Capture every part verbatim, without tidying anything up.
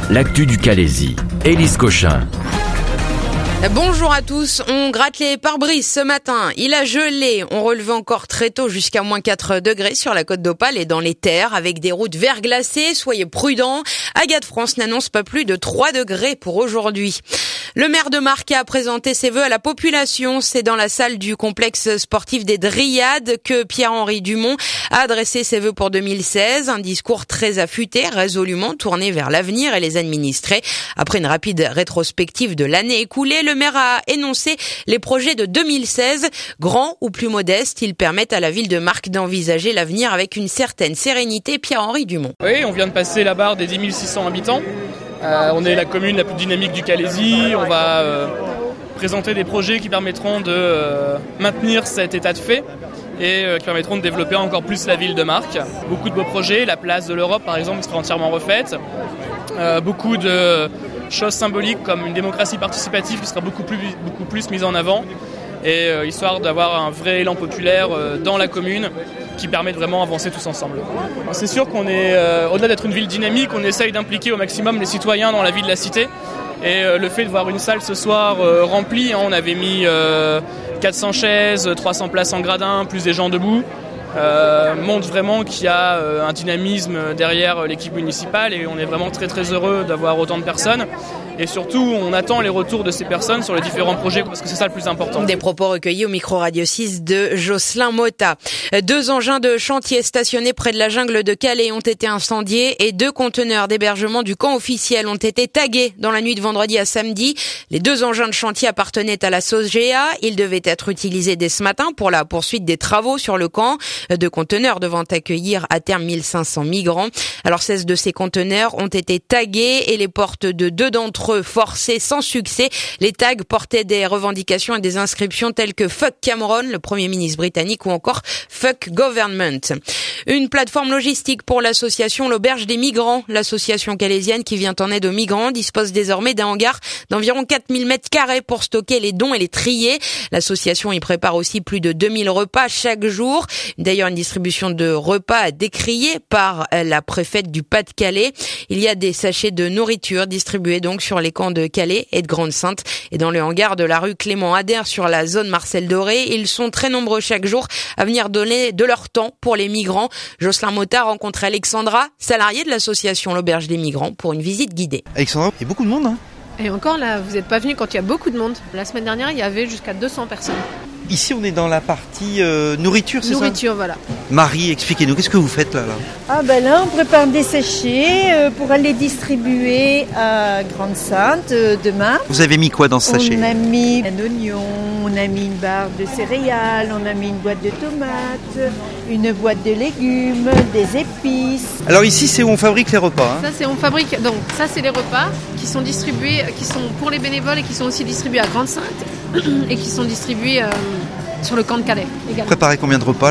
L'actu du Calaisis. Élise Cochin. Bonjour à tous, on gratte les pare-brises ce matin. Il a gelé, on relevait encore très tôt jusqu'à moins quatre degrés sur la côte d'Opale et dans les terres avec des routes verglacées. Soyez prudents. Agathe France n'annonce pas plus de trois degrés pour aujourd'hui. Le maire de Marcq a présenté ses vœux à la population. C'est dans la salle du complexe sportif des Dryades que Pierre-Henri Dumont a adressé ses vœux pour deux mille seize. Un discours très affûté, résolument tourné vers l'avenir et les administrés. Après une rapide rétrospective de l'année écoulée, le maire a énoncé les projets de deux mille seize. Grands ou plus modestes, ils permettent à la ville de Marcq d'envisager l'avenir avec une certaine sérénité. Pierre-Henri Dumont. Oui, on vient de passer la barre des dix mille six cents habitants. Euh, on est la commune la plus dynamique du Calaisis. On va euh, présenter des projets qui permettront de euh, maintenir cet état de fait et euh, qui permettront de développer encore plus la ville de Marcq. Beaucoup de beaux projets, la place de l'Europe par exemple sera entièrement refaite. Euh, beaucoup de choses symboliques comme une démocratie participative qui sera beaucoup plus, beaucoup plus mise en avant. Et euh, histoire d'avoir un vrai élan populaire euh, dans la commune qui permet de vraiment avancer tous ensemble. C'est sûr qu'on est, euh, au-delà d'être une ville dynamique, on essaye d'impliquer au maximum les citoyens dans la vie de la cité. Et euh, le fait de voir une salle ce soir euh, remplie, hein, on avait mis euh, quatre cents chaises, trois cents places en gradin, plus des gens debout, euh, montre vraiment qu'il y a euh, un dynamisme derrière l'équipe municipale et on est vraiment très très heureux d'avoir autant de personnes. Et surtout, on attend les retours de ces personnes sur les différents projets parce que c'est ça le plus important. Des propos recueillis au micro Radio six de Jocelyn Motta. Deux engins de chantier stationnés près de la jungle de Calais ont été incendiés et deux conteneurs d'hébergement du camp officiel ont été tagués dans la nuit de vendredi à samedi. Les deux engins de chantier appartenaient à la SOGEA. Ils devaient être utilisés dès ce matin pour la poursuite des travaux sur le camp. Deux conteneurs devant accueillir à terme mille cinq cents migrants. Alors seize de ces conteneurs ont été tagués et les portes de deux d'entre eux forcés sans succès. Les tags portaient des revendications et des inscriptions telles que Fuck Cameron, le Premier ministre britannique, ou encore Fuck Government. Une plateforme logistique pour l'association L'Auberge des Migrants. L'association calaisienne qui vient en aide aux migrants dispose désormais d'un hangar d'environ quatre mille mètres carrés pour stocker les dons et les trier. L'association y prépare aussi plus de deux mille repas chaque jour. D'ailleurs, une distribution de repas décriée par la préfète du Pas-de-Calais. Il y a des sachets de nourriture distribués donc sur les camps de Calais et de Grande-Synthe. Et dans le hangar de la rue Clément Ader sur la zone Marcel Doré, ils sont très nombreux chaque jour à venir donner de leur temps pour les migrants. Jocelyn Motta a rencontré Alexandra, salariée de l'association L'Auberge des Migrants, pour une visite guidée. Alexandra, il y a beaucoup de monde, hein ? Et encore là, vous n'êtes pas venu quand il y a beaucoup de monde. La semaine dernière, il y avait jusqu'à deux cents personnes. Ici, on est dans la partie euh, nourriture, c'est nourriture, ça ? Nourriture, voilà. Marie, expliquez-nous, qu'est-ce que vous faites là, là ? Ah ben là, on prépare des sachets euh, pour aller distribuer à Grande-Synthe euh, demain. Vous avez mis quoi dans ce sachet ? On a mis un oignon, on a mis une barre de céréales, on a mis une boîte de tomates, une boîte de légumes, des épices. Alors ici, c'est où on fabrique les repas, hein ? Ça, c'est on fabrique. Donc, ça, c'est les repas qui sont distribués, qui sont pour les bénévoles et qui sont aussi distribués à Grande-Synthe et qui sont distribués euh, sur le camp de Calais également. Préparez combien de repas là ?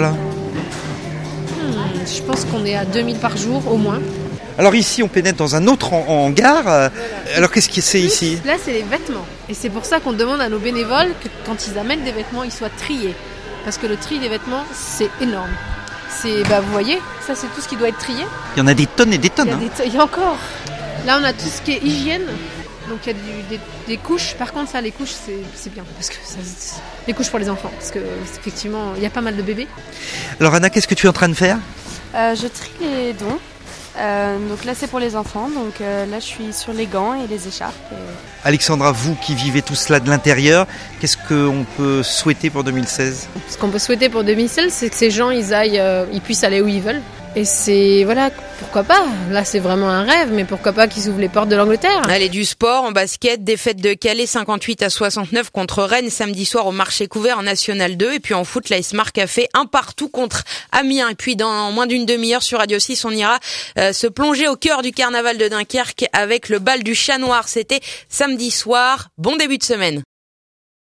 hmm, Je pense qu'on est à deux mille par jour au moins. Alors ici, on pénètre dans un autre hangar. Voilà. Alors qu'est-ce que c'est ici ? Là, c'est les vêtements. Et c'est pour ça qu'on demande à nos bénévoles que quand ils amènent des vêtements, ils soient triés. Parce que le tri des vêtements, c'est énorme. C'est, bah, vous voyez, ça c'est tout ce qui doit être trié. Il y en a des tonnes et des tonnes. Il y a, hein. des t- il y a encore. Là, on a tout ce qui est hygiène. Donc il y a du, des, des couches. Par contre, ça, les couches, c'est, c'est bien. Parce que ça, c'est les couches pour les enfants. Parce qu'effectivement, il y a pas mal de bébés. Alors Anna, qu'est-ce que tu es en train de faire ? euh, Je trie les dons. Euh, donc là, c'est pour les enfants. Donc euh, là, je suis sur les gants et les écharpes. Et... Alexandra, vous qui vivez tout cela de l'intérieur, qu'est-ce qu'on peut souhaiter pour deux mille seize ? Ce qu'on peut souhaiter pour deux mille seize, c'est que ces gens, ils aillent, euh, ils puissent aller où ils veulent. Et c'est, voilà, pourquoi pas ? Là, c'est vraiment un rêve, mais pourquoi pas qu'ils ouvrent les portes de l'Angleterre ? Allez, du sport, en basket, défaite de Calais cinquante-huit à soixante-neuf contre Rennes samedi soir au marché couvert en National deux. Et puis en foot, l'A S Marcq a fait un partout contre Amiens. Et puis dans moins d'une demi-heure sur Radio six, on ira euh, se plonger au cœur du carnaval de Dunkerque avec le bal du chat noir. C'était samedi soir. Bon début de semaine.